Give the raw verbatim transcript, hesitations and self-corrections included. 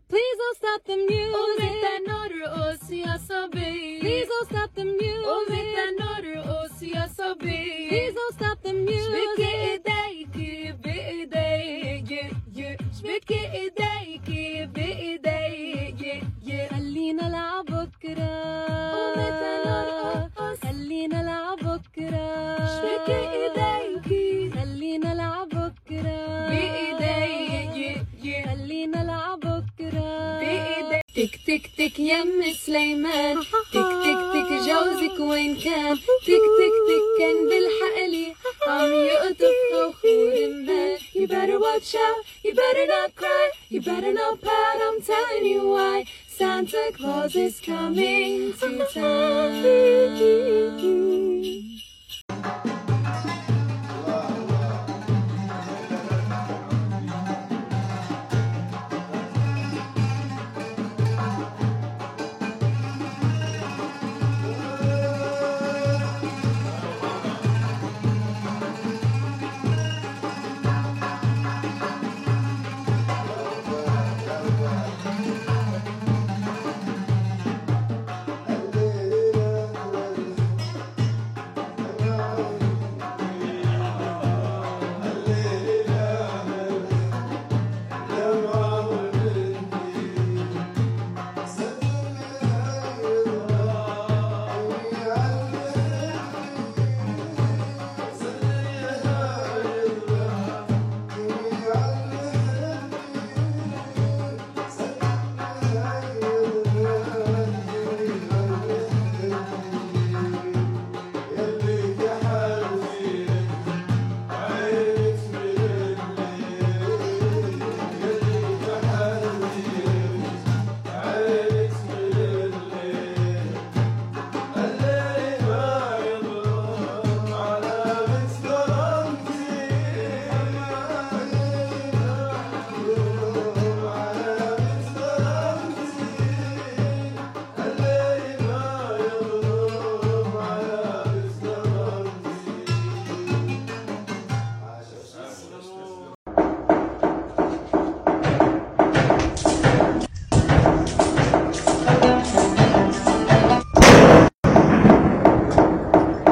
Please don't stop the music. ومتى نرقص يا صبي. Please don't stop the music. ومتى نرقص يا صبي. Please don't stop the music. شبكي ايديكي بايديكي. شبكي ايديكي بايديكي. خلينا نلعب بكرة. ومتى نرقص. خلينا نلعب بكرة. شبكي ايديكي. خلينا نلعب بكرة. بايديكي. خلينا نلعب بكرة. بايديكي. تك تك تك يم سليمان. تك تك تك جوزك وين كان. تك تك تك كان بالحقلي عم يقطف فخور المان. You better watch out, you better not cry, you better not pout, I'm telling you why. Santa Claus is coming to town.